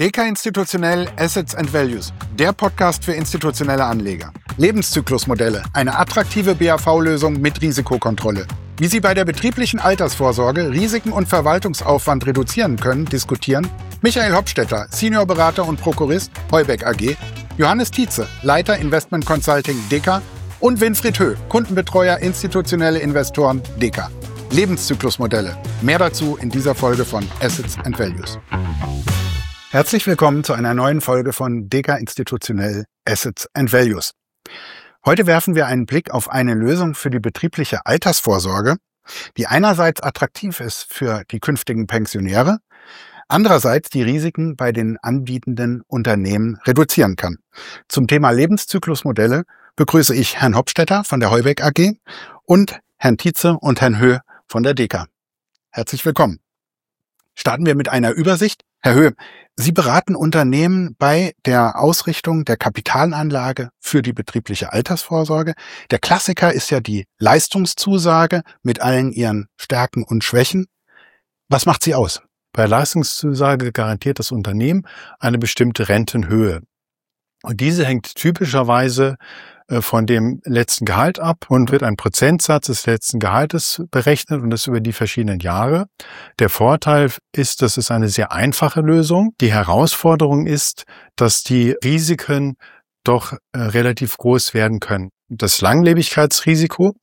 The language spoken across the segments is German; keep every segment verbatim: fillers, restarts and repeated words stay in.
Deka Institutionell Assets and Values, der Podcast für institutionelle Anleger. Lebenszyklusmodelle, eine attraktive B A V-Lösung mit Risikokontrolle. Wie Sie bei der betrieblichen Altersvorsorge Risiken und Verwaltungsaufwand reduzieren können, diskutieren Michael Hopstetter, Seniorberater und Prokurist, Heubeck A G, Johannes Tietze, Leiter Investment Consulting Deka und Winfried Höh, Kundenbetreuer institutionelle Investoren Deka. Lebenszyklusmodelle. Mehr dazu in dieser Folge von Assets and Values. Herzlich willkommen zu einer neuen Folge von Deka Institutionell Assets and Values. Heute werfen wir einen Blick auf eine Lösung für die betriebliche Altersvorsorge, die einerseits attraktiv ist für die künftigen Pensionäre, andererseits die Risiken bei den anbietenden Unternehmen reduzieren kann. Zum Thema Lebenszyklusmodelle begrüße ich Herrn Hopstetter von der Heubeck A G und Herrn Tietze und Herrn Höh von der Deka. Herzlich willkommen. Starten wir mit einer Übersicht. Herr Höh, Sie beraten Unternehmen bei der Ausrichtung der Kapitalanlage für die betriebliche Altersvorsorge. Der Klassiker ist ja die Leistungszusage mit allen ihren Stärken und Schwächen. Was macht sie aus? Bei Leistungszusage garantiert das Unternehmen eine bestimmte Rentenhöhe. Und diese hängt typischerweise von dem letzten Gehalt ab und wird ein Prozentsatz des letzten Gehaltes berechnet und das über die verschiedenen Jahre. Der Vorteil ist, das ist eine sehr einfache Lösung. Die Herausforderung ist, dass die Risiken doch äh, relativ groß werden können. Das Langlebigkeitsrisiko,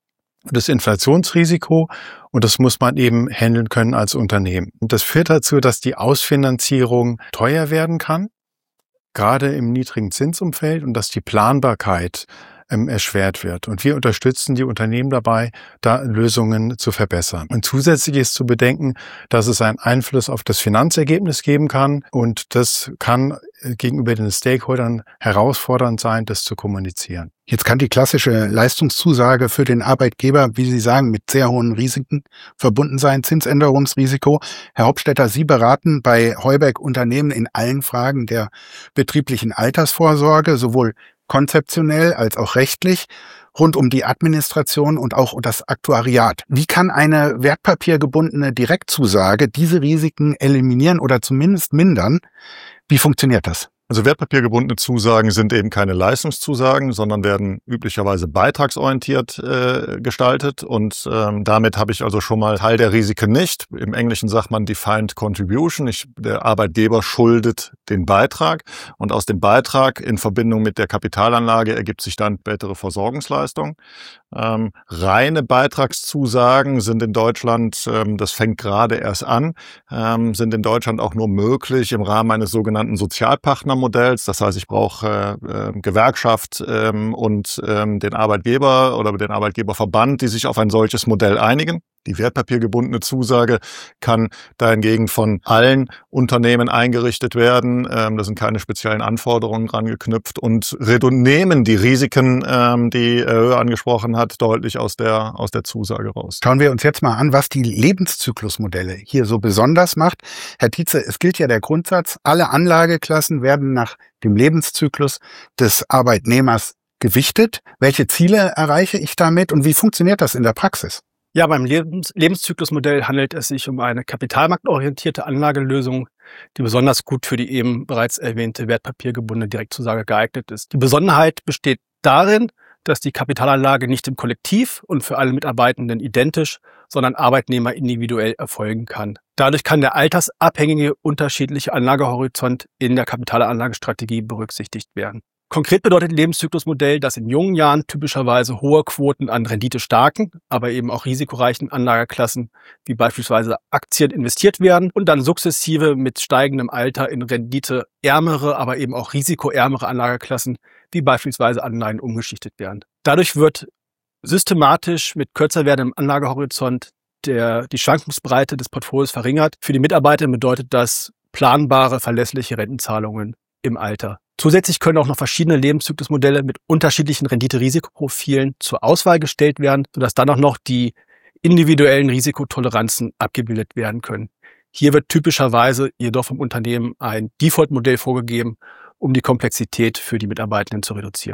das Inflationsrisiko, und das muss man eben handeln können als Unternehmen. Und das führt dazu, dass die Ausfinanzierung teuer werden kann, gerade im niedrigen Zinsumfeld, und dass die Planbarkeit ähm, erschwert wird. Und wir unterstützen die Unternehmen dabei, da Lösungen zu verbessern. Und zusätzlich ist zu bedenken, dass es einen Einfluss auf das Finanzergebnis geben kann. Und das kann äh, gegenüber den Stakeholdern herausfordernd sein, das zu kommunizieren. Jetzt kann die klassische Leistungszusage für den Arbeitgeber, wie Sie sagen, mit sehr hohen Risiken verbunden sein, Zinsänderungsrisiko. Herr Hopstetter, Sie beraten bei Heubeck Unternehmen in allen Fragen der betrieblichen Altersvorsorge, sowohl konzeptionell als auch rechtlich, rund um die Administration und auch das Aktuariat. Wie kann eine wertpapiergebundene Direktzusage diese Risiken eliminieren oder zumindest mindern? Wie funktioniert das? Also wertpapiergebundene Zusagen sind eben keine Leistungszusagen, sondern werden üblicherweise beitragsorientiert äh, gestaltet und ähm, damit habe ich also schon mal Teil der Risiken nicht. Im Englischen sagt man Defined Contribution. Ich, der Arbeitgeber schuldet den Beitrag und aus dem Beitrag in Verbindung mit der Kapitalanlage ergibt sich dann spätere Versorgungsleistung. Ähm, reine Beitragszusagen sind in Deutschland, ähm, das fängt gerade erst an, ähm, sind in Deutschland auch nur möglich im Rahmen eines sogenannten Sozialpartnermodells. Das heißt, ich brauche äh, äh, Gewerkschaft ähm, und ähm, den Arbeitgeber oder den Arbeitgeberverband, die sich auf ein solches Modell einigen. Die wertpapiergebundene Zusage kann dahingegen von allen Unternehmen eingerichtet werden. Ähm, da sind keine speziellen Anforderungen dran geknüpft und nehmen die Risiken, ähm, die er angesprochen hat, deutlich aus der, aus der Zusage raus. Schauen wir uns jetzt mal an, was die Lebenszyklusmodelle hier so besonders macht. Herr Tietze, es gilt ja der Grundsatz, alle Anlageklassen werden nach dem Lebenszyklus des Arbeitnehmers gewichtet. Welche Ziele erreiche ich damit und wie funktioniert das in der Praxis? Ja, beim Lebens- Lebenszyklusmodell handelt es sich um eine kapitalmarktorientierte Anlagelösung, die besonders gut für die eben bereits erwähnte wertpapiergebundene Direktzusage geeignet ist. Die Besonderheit besteht darin, dass die Kapitalanlage nicht im Kollektiv und für alle Mitarbeitenden identisch, sondern Arbeitnehmer individuell erfolgen kann. Dadurch kann der altersabhängige unterschiedliche Anlagehorizont in der Kapitalanlagestrategie berücksichtigt werden. Konkret bedeutet Lebenszyklusmodell, dass in jungen Jahren typischerweise hohe Quoten an renditestarken, aber eben auch risikoreichen Anlageklassen wie beispielsweise Aktien investiert werden und dann sukzessive mit steigendem Alter in renditeärmere, aber eben auch risikoärmere Anlageklassen wie beispielsweise Anleihen umgeschichtet werden. Dadurch wird systematisch mit kürzer werdendem Anlagehorizont der, die Schwankungsbreite des Portfolios verringert. Für die Mitarbeiter bedeutet das planbare, verlässliche Rentenzahlungen im Alter. Zusätzlich können auch noch verschiedene Lebenszyklusmodelle mit unterschiedlichen Rendite-Risikoprofilen zur Auswahl gestellt werden, sodass dann auch noch die individuellen Risikotoleranzen abgebildet werden können. Hier wird typischerweise jedoch vom Unternehmen ein Default-Modell vorgegeben, um die Komplexität für die Mitarbeitenden zu reduzieren.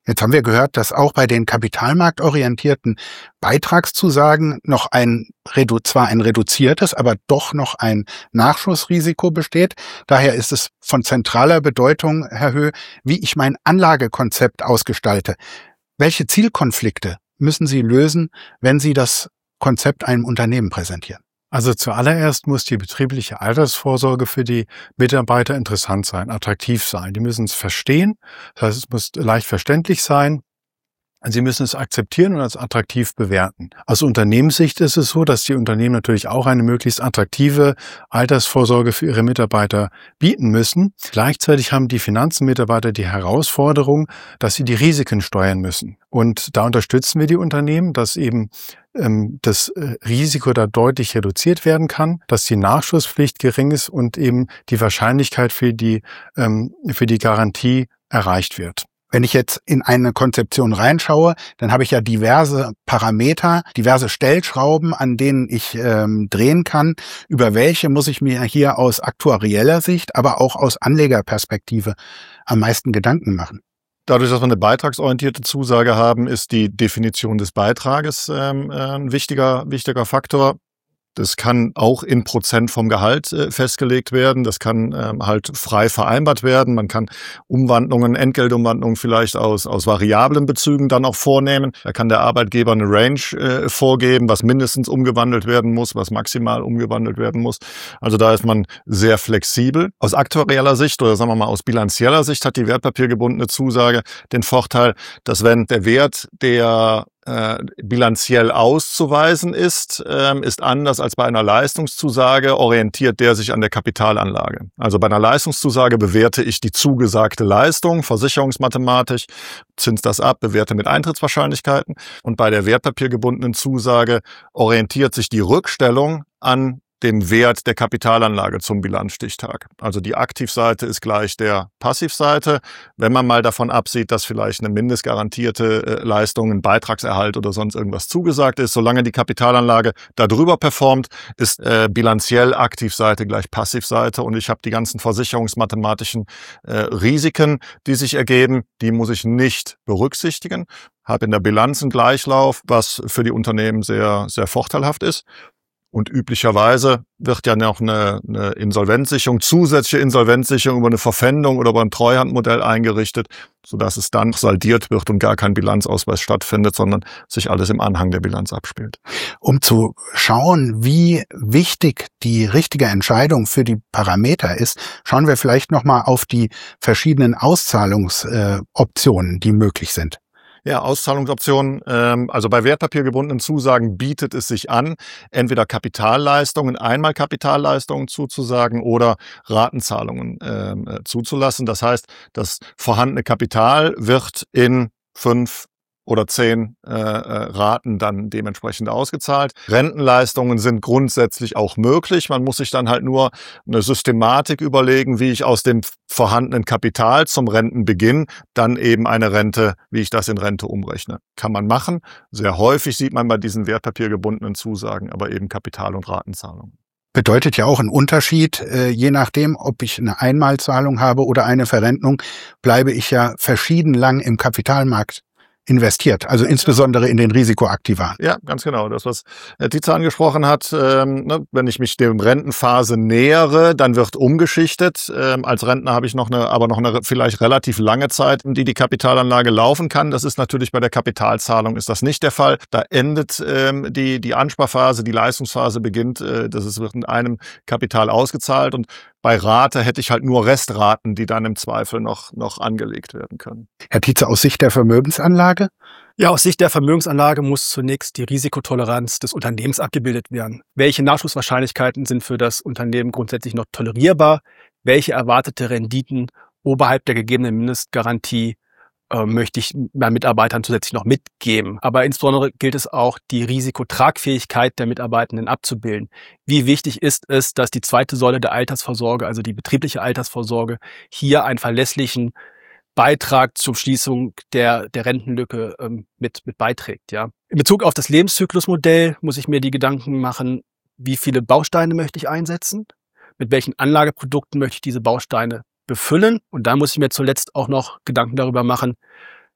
Jetzt haben wir gehört, dass auch bei den kapitalmarktorientierten Beitragszusagen noch ein, zwar ein reduziertes, aber doch noch ein Nachschussrisiko besteht. Daher ist es von zentraler Bedeutung, Herr Höh, wie ich mein Anlagekonzept ausgestalte. Welche Zielkonflikte müssen Sie lösen, wenn Sie das Konzept einem Unternehmen präsentieren? Also zuallererst muss die betriebliche Altersvorsorge für die Mitarbeiter interessant sein, attraktiv sein. Die müssen es verstehen, das heißt, es muss leicht verständlich sein. Sie müssen es akzeptieren und als attraktiv bewerten. Aus Unternehmenssicht ist es so, dass die Unternehmen natürlich auch eine möglichst attraktive Altersvorsorge für ihre Mitarbeiter bieten müssen. Gleichzeitig haben die Finanzenmitarbeiter die Herausforderung, dass sie die Risiken steuern müssen. Und da unterstützen wir die Unternehmen, dass eben ähm, das Risiko da deutlich reduziert werden kann, dass die Nachschusspflicht gering ist und eben die Wahrscheinlichkeit für die, ähm, für die Garantie erreicht wird. Wenn ich jetzt in eine Konzeption reinschaue, dann habe ich ja diverse Parameter, diverse Stellschrauben, an denen ich ähm, drehen kann. Über welche muss ich mir hier aus aktuarieller Sicht, aber auch aus Anlegerperspektive am meisten Gedanken machen? Dadurch, dass wir eine beitragsorientierte Zusage haben, ist die Definition des Beitrages ähm, ein wichtiger, wichtiger Faktor. Das kann auch in Prozent vom Gehalt äh, festgelegt werden. Das kann ähm, halt frei vereinbart werden. Man kann Umwandlungen, Entgeltumwandlungen vielleicht aus, aus variablen Bezügen dann auch vornehmen. Da kann der Arbeitgeber eine Range äh, vorgeben, was mindestens umgewandelt werden muss, was maximal umgewandelt werden muss. Also da ist man sehr flexibel. Aus aktuarieller Sicht oder sagen wir mal aus bilanzieller Sicht hat die wertpapiergebundene Zusage den Vorteil, dass wenn der Wert, der Äh, bilanziell auszuweisen ist, ähm, ist anders als bei einer Leistungszusage, orientiert der sich an der Kapitalanlage. Also bei einer Leistungszusage bewerte ich die zugesagte Leistung, versicherungsmathematisch, zins das ab, bewerte mit Eintrittswahrscheinlichkeiten. Und bei der wertpapiergebundenen Zusage orientiert sich die Rückstellung an dem Wert der Kapitalanlage zum Bilanzstichtag. Also die Aktivseite ist gleich der Passivseite. Wenn man mal davon absieht, dass vielleicht eine mindestgarantierte äh, Leistung, ein Beitragserhalt oder sonst irgendwas zugesagt ist, solange die Kapitalanlage darüber performt, ist äh, bilanziell Aktivseite gleich Passivseite und ich habe die ganzen versicherungsmathematischen äh, Risiken, die sich ergeben, die muss ich nicht berücksichtigen. Habe in der Bilanz einen Gleichlauf, was für die Unternehmen sehr, sehr vorteilhaft ist. Und üblicherweise wird ja noch eine, eine Insolvenzsicherung, zusätzliche Insolvenzsicherung über eine Verpfändung oder über ein Treuhandmodell eingerichtet, sodass es dann saldiert wird und gar kein Bilanzausweis stattfindet, sondern sich alles im Anhang der Bilanz abspielt. Um zu schauen, wie wichtig die richtige Entscheidung für die Parameter ist, schauen wir vielleicht nochmal auf die verschiedenen Auszahlungsoptionen, äh, die möglich sind. Ja, Auszahlungsoptionen. Ähm, also bei wertpapiergebundenen Zusagen bietet es sich an, entweder Kapitalleistungen, einmal Kapitalleistungen zuzusagen oder Ratenzahlungen äh, zuzulassen. Das heißt, das vorhandene Kapital wird in fünf oder zehn äh, Raten dann dementsprechend ausgezahlt. Rentenleistungen sind grundsätzlich auch möglich. Man muss sich dann halt nur eine Systematik überlegen, wie ich aus dem vorhandenen Kapital zum Rentenbeginn dann eben eine Rente, wie ich das in Rente umrechne. Kann man machen. Sehr häufig sieht man bei diesen wertpapiergebundenen Zusagen aber eben Kapital- und Ratenzahlungen. Bedeutet ja auch einen Unterschied, äh, je nachdem, ob ich eine Einmalzahlung habe oder eine Verrentung, bleibe ich ja verschieden lang im Kapitalmarkt investiert, also insbesondere in den Risikoaktiva. Ja, ganz genau. Das, was Herr Tietze angesprochen hat, ähm, ne, wenn ich mich dem Rentenphase nähere, dann wird umgeschichtet. Ähm, als Rentner habe ich noch eine, aber noch eine vielleicht relativ lange Zeit, in die die Kapitalanlage laufen kann. Das ist natürlich bei der Kapitalzahlung ist das nicht der Fall. Da endet ähm, die die Ansparphase, die Leistungsphase beginnt. Äh, das ist, wird in einem Kapital ausgezahlt und bei Rate hätte ich halt nur Restraten, die dann im Zweifel noch, noch angelegt werden können. Herr Tietze, aus Sicht der Vermögensanlage? Ja, aus Sicht der Vermögensanlage muss zunächst die Risikotoleranz des Unternehmens abgebildet werden. Welche Nachschusswahrscheinlichkeiten sind für das Unternehmen grundsätzlich noch tolerierbar? Welche erwartete Renditen oberhalb der gegebenen Mindestgarantie äh, möchte ich meinen Mitarbeitern zusätzlich noch mitgeben? Aber insbesondere gilt es auch, die Risikotragfähigkeit der Mitarbeitenden abzubilden. Wie wichtig ist es, dass die zweite Säule der Altersvorsorge, also die betriebliche Altersvorsorge, hier einen verlässlichen Beitrag zur Schließung der, der Rentenlücke ähm, mit, mit beiträgt, ja. In Bezug auf das Lebenszyklusmodell muss ich mir die Gedanken machen, wie viele Bausteine möchte ich einsetzen? Mit welchen Anlageprodukten möchte ich diese Bausteine befüllen? Und da muss ich mir zuletzt auch noch Gedanken darüber machen,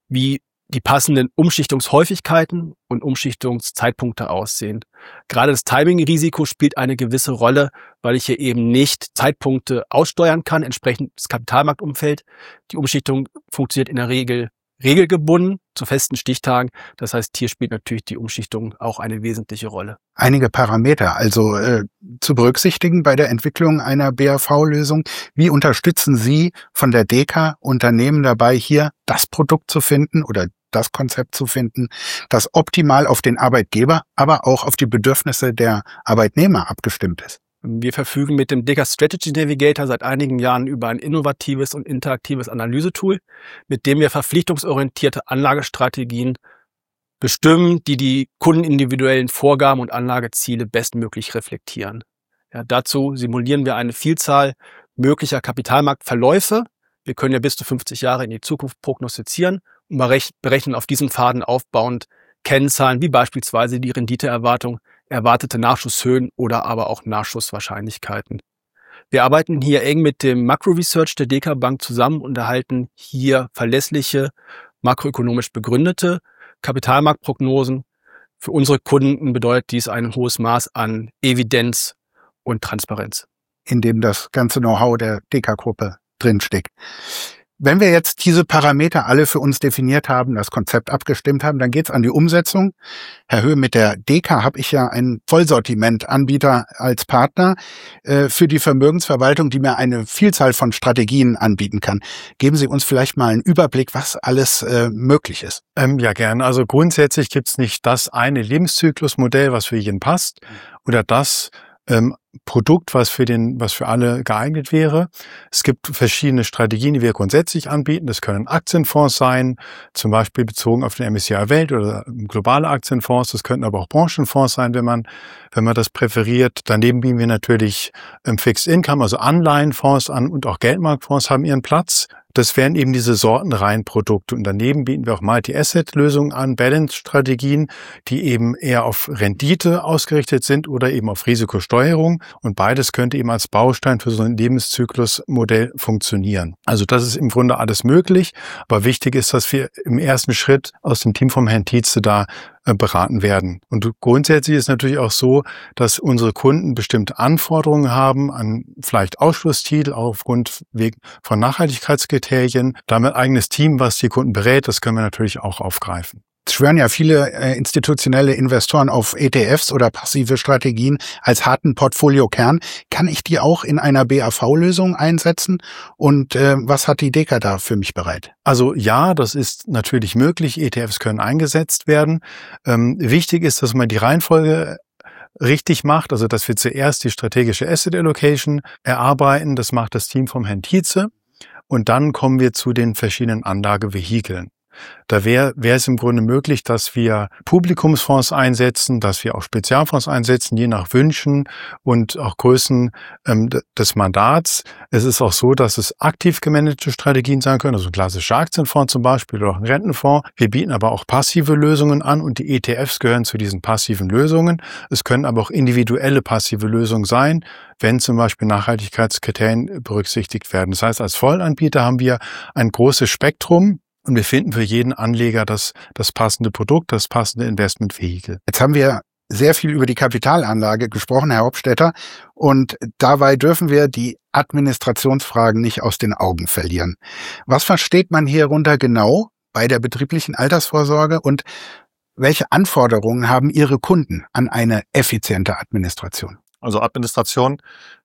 wie die passenden Umschichtungshäufigkeiten und Umschichtungszeitpunkte aussehen. Gerade das Timing-Risiko spielt eine gewisse Rolle, weil ich hier eben nicht Zeitpunkte aussteuern kann, entsprechend das Kapitalmarktumfeld. Die Umschichtung funktioniert in der Regel regelgebunden zu festen Stichtagen. Das heißt, hier spielt natürlich die Umschichtung auch eine wesentliche Rolle. Einige Parameter also äh, zu berücksichtigen bei der Entwicklung einer B A V-Lösung. Wie unterstützen Sie von der D E K A Unternehmen dabei, hier das Produkt zu finden oder das Konzept zu finden, das optimal auf den Arbeitgeber, aber auch auf die Bedürfnisse der Arbeitnehmer abgestimmt ist? Wir verfügen mit dem D E K A Strategy Navigator seit einigen Jahren über ein innovatives und interaktives Analysetool, mit dem wir verpflichtungsorientierte Anlagestrategien bestimmen, die die kundenindividuellen Vorgaben und Anlageziele bestmöglich reflektieren. Ja, dazu simulieren wir eine Vielzahl möglicher Kapitalmarktverläufe. Wir können ja bis zu fünfzig Jahre in die Zukunft prognostizieren und berechnen auf diesen Pfaden aufbauend Kennzahlen wie beispielsweise die Renditeerwartung, erwartete Nachschusshöhen oder aber auch Nachschusswahrscheinlichkeiten. Wir arbeiten hier eng mit dem Makro-Research der D E K A Bank zusammen und erhalten hier verlässliche, makroökonomisch begründete Kapitalmarktprognosen. Für unsere Kunden bedeutet dies ein hohes Maß an Evidenz und Transparenz. In dem das ganze Know-how der D E K A-Gruppe drinsteckt. Wenn wir jetzt diese Parameter alle für uns definiert haben, das Konzept abgestimmt haben, dann geht's an die Umsetzung. Herr Höh, mit der D E K A habe ich ja einen Vollsortimentanbieter als Partner äh, für die Vermögensverwaltung, die mir eine Vielzahl von Strategien anbieten kann. Geben Sie uns vielleicht mal einen Überblick, was alles äh, möglich ist. Ähm, ja, gerne. Also grundsätzlich gibt's nicht das eine Lebenszyklusmodell, was für jeden passt, oder das ähm, Produkt, was für den, was für alle geeignet wäre. Es gibt verschiedene Strategien, die wir grundsätzlich anbieten. Das können Aktienfonds sein, zum Beispiel bezogen auf den M S C I Welt oder globale Aktienfonds. Das könnten aber auch Branchenfonds sein, wenn man, wenn man das präferiert. Daneben bieten wir natürlich ähm, Fixed Income, also Anleihenfonds an, und auch Geldmarktfonds haben ihren Platz. Das wären eben diese Sortenreihenprodukte. Und daneben bieten wir auch Multi-Asset-Lösungen an, Balance-Strategien, die eben eher auf Rendite ausgerichtet sind oder eben auf Risikosteuerung. Und beides könnte eben als Baustein für so ein Lebenszyklusmodell funktionieren. Also das ist im Grunde alles möglich. Aber wichtig ist, dass wir im ersten Schritt aus dem Team vom Herrn Tietze da beraten werden. Und grundsätzlich ist natürlich auch so, dass unsere Kunden bestimmte Anforderungen haben an vielleicht Ausschlusstitel, auch aufgrund von Nachhaltigkeitskriterien. Damit eigenes Team, was die Kunden berät, das können wir natürlich auch aufgreifen. Es schwören ja viele äh, institutionelle Investoren auf E T Fs oder passive Strategien als harten Portfoliokern. Kann ich die auch in einer B A V-Lösung einsetzen? Und äh, was hat die D E K A da für mich bereit? Also ja, das ist natürlich möglich. E T Fs können eingesetzt werden. Ähm, wichtig ist, dass man die Reihenfolge richtig macht, also dass wir zuerst die strategische Asset Allocation erarbeiten. Das macht das Team vom Herrn Tietze. Und dann kommen wir zu den verschiedenen Anlagevehikeln. Da wäre wäre es im Grunde möglich, dass wir Publikumsfonds einsetzen, dass wir auch Spezialfonds einsetzen, je nach Wünschen und auch Größen ähm, des Mandats. Es ist auch so, dass es aktiv gemanagte Strategien sein können, also ein klassischer Aktienfonds zum Beispiel oder auch ein Rentenfonds. Wir bieten aber auch passive Lösungen an und die E T Fs gehören zu diesen passiven Lösungen. Es können aber auch individuelle passive Lösungen sein, wenn zum Beispiel Nachhaltigkeitskriterien berücksichtigt werden. Das heißt, als Vollanbieter haben wir ein großes Spektrum. Und wir finden für jeden Anleger das, das passende Produkt, das passende Investmentvehikel. Jetzt haben wir sehr viel über die Kapitalanlage gesprochen, Herr Hopstetter. Und dabei dürfen wir die Administrationsfragen nicht aus den Augen verlieren. Was versteht man hierunter genau bei der betrieblichen Altersvorsorge und welche Anforderungen haben Ihre Kunden an eine effiziente Administration? Also Administration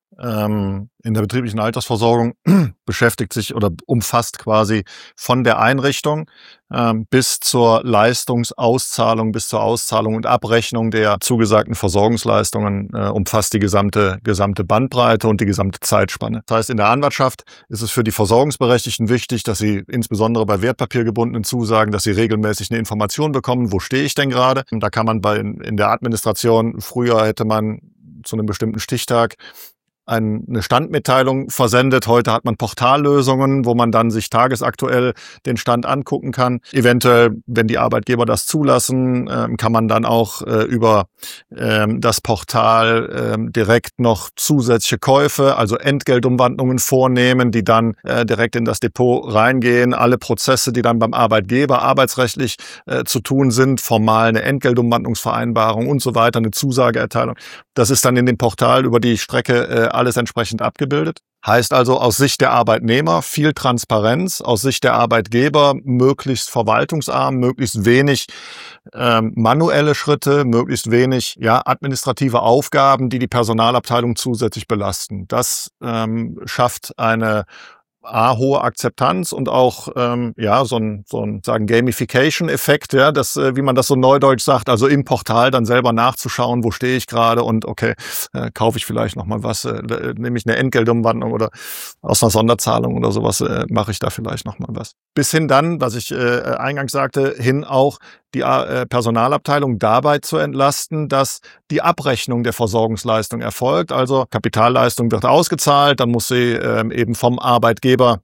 ähm, in der betrieblichen Altersversorgung beschäftigt sich oder umfasst quasi von der Einrichtung ähm, bis zur Leistungsauszahlung, bis zur Auszahlung und Abrechnung der zugesagten Versorgungsleistungen, äh, umfasst die gesamte, gesamte Bandbreite und die gesamte Zeitspanne. Das heißt, in der Anwartschaft ist es für die Versorgungsberechtigten wichtig, dass sie insbesondere bei wertpapiergebundenen Zusagen, dass sie regelmäßig eine Information bekommen, wo stehe ich denn gerade. Da kann man bei in der Administration, früher hätte man zu einem bestimmten Stichtag eine Standmitteilung versendet. Heute hat man Portallösungen, wo man dann sich tagesaktuell den Stand angucken kann. Eventuell, wenn die Arbeitgeber das zulassen, kann man dann auch über das Portal direkt noch zusätzliche Käufe, also Entgeltumwandlungen vornehmen, die dann direkt in das Depot reingehen. Alle Prozesse, die dann beim Arbeitgeber arbeitsrechtlich zu tun sind, formal eine Entgeltumwandlungsvereinbarung und so weiter, eine Zusageerteilung. Das ist dann in dem Portal über die Strecke alles entsprechend abgebildet. Heißt also aus Sicht der Arbeitnehmer viel Transparenz, aus Sicht der Arbeitgeber möglichst verwaltungsarm, möglichst wenig ähm, manuelle Schritte, möglichst wenig ja administrative Aufgaben, die die Personalabteilung zusätzlich belasten. Das ähm, schafft eine A, hohe Akzeptanz und auch ähm, ja so ein so ein sagen Gamification-Effekt, ja, das äh, wie man das so neudeutsch sagt, also im Portal dann selber nachzuschauen, wo stehe ich gerade und okay, äh, kaufe ich vielleicht noch mal was, äh, nehme ich eine Entgeltumwandlung oder aus einer Sonderzahlung oder sowas, äh, mache ich da vielleicht noch mal was. Bis hin dann, was ich äh, eingangs sagte, hin auch die äh, Personalabteilung dabei zu entlasten, dass die Abrechnung der Versorgungsleistung erfolgt. Also Kapitalleistung wird ausgezahlt, dann muss sie ähm, eben vom Arbeitgeber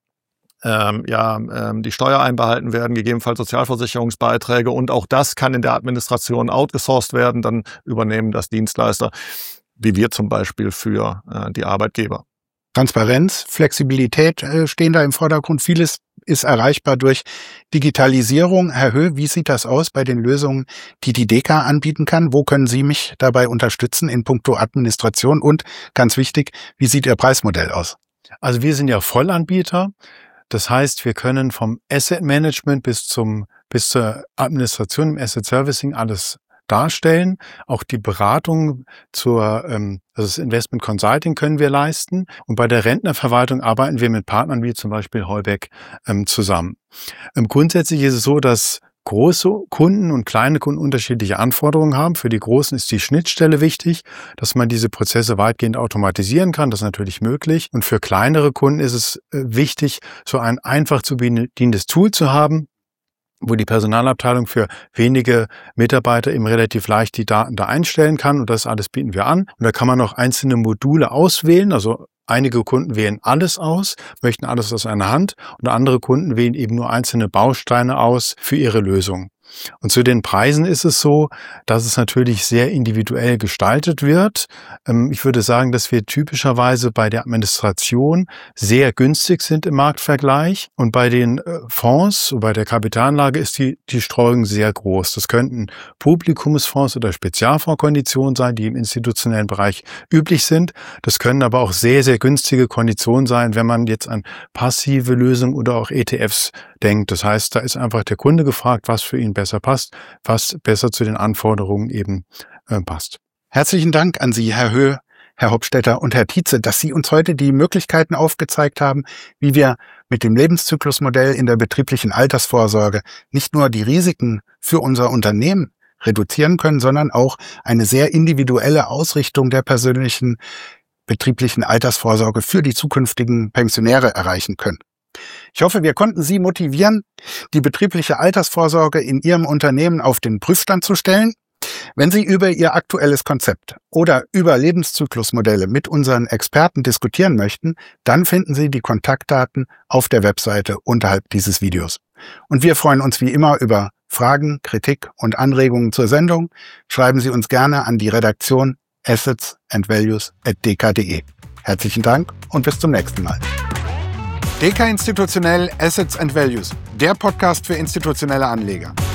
ähm, ja ähm, die Steuer einbehalten werden, gegebenenfalls Sozialversicherungsbeiträge und auch das kann in der Administration outgesourced werden. Dann übernehmen das Dienstleister, wie wir zum Beispiel für äh, die Arbeitgeber. Transparenz, Flexibilität äh, stehen da im Vordergrund. Vieles ist erreichbar durch Digitalisierung. Herr Höh, wie sieht das aus bei den Lösungen, die die D K anbieten kann? Wo können Sie mich dabei unterstützen in puncto Administration? Und ganz wichtig, wie sieht Ihr Preismodell aus? Also wir sind ja Vollanbieter. Das heißt, wir können vom Asset Management bis zum bis zur Administration im Asset Servicing alles darstellen. Auch die Beratung zur, ähm, also das Investment Consulting können wir leisten. Und bei der Rentnerverwaltung arbeiten wir mit Partnern wie zum Beispiel Heubeck ähm, zusammen. Ähm, grundsätzlich ist es so, dass große Kunden und kleine Kunden unterschiedliche Anforderungen haben. Für die Großen ist die Schnittstelle wichtig, dass man diese Prozesse weitgehend automatisieren kann. Das ist natürlich möglich. Und für kleinere Kunden ist es äh, wichtig, so ein einfach zu bedienendes Tool zu haben, wo die Personalabteilung für wenige Mitarbeiter eben relativ leicht die Daten da einstellen kann. Und das alles bieten wir an. Und da kann man auch einzelne Module auswählen. Also einige Kunden wählen alles aus, möchten alles aus einer Hand. Und andere Kunden wählen eben nur einzelne Bausteine aus für ihre Lösung. Und zu den Preisen ist es so, dass es natürlich sehr individuell gestaltet wird. Ich würde sagen, dass wir typischerweise bei der Administration sehr günstig sind im Marktvergleich. Und bei den Fonds, bei der Kapitalanlage ist die, die Streuung sehr groß. Das könnten Publikumsfonds oder Spezialfondskonditionen sein, die im institutionellen Bereich üblich sind. Das können aber auch sehr, sehr günstige Konditionen sein, wenn man jetzt an passive Lösungen oder auch E T Fs denkt. Das heißt, da ist einfach der Kunde gefragt, was für ihn besser passt, was besser zu den Anforderungen eben äh, passt. Herzlichen Dank an Sie, Herr Höh, Herr Hopstetter und Herr Tietze, dass Sie uns heute die Möglichkeiten aufgezeigt haben, wie wir mit dem Lebenszyklusmodell in der betrieblichen Altersvorsorge nicht nur die Risiken für unser Unternehmen reduzieren können, sondern auch eine sehr individuelle Ausrichtung der persönlichen betrieblichen Altersvorsorge für die zukünftigen Pensionäre erreichen können. Ich hoffe, wir konnten Sie motivieren, die betriebliche Altersvorsorge in Ihrem Unternehmen auf den Prüfstand zu stellen. Wenn Sie über Ihr aktuelles Konzept oder über Lebenszyklusmodelle mit unseren Experten diskutieren möchten, dann finden Sie die Kontaktdaten auf der Webseite unterhalb dieses Videos. Und wir freuen uns wie immer über Fragen, Kritik und Anregungen zur Sendung. Schreiben Sie uns gerne an die Redaktion assets and values at d k punkt d e. Herzlichen Dank und bis zum nächsten Mal. D K Institutionell Assets and Values, der Podcast für institutionelle Anleger.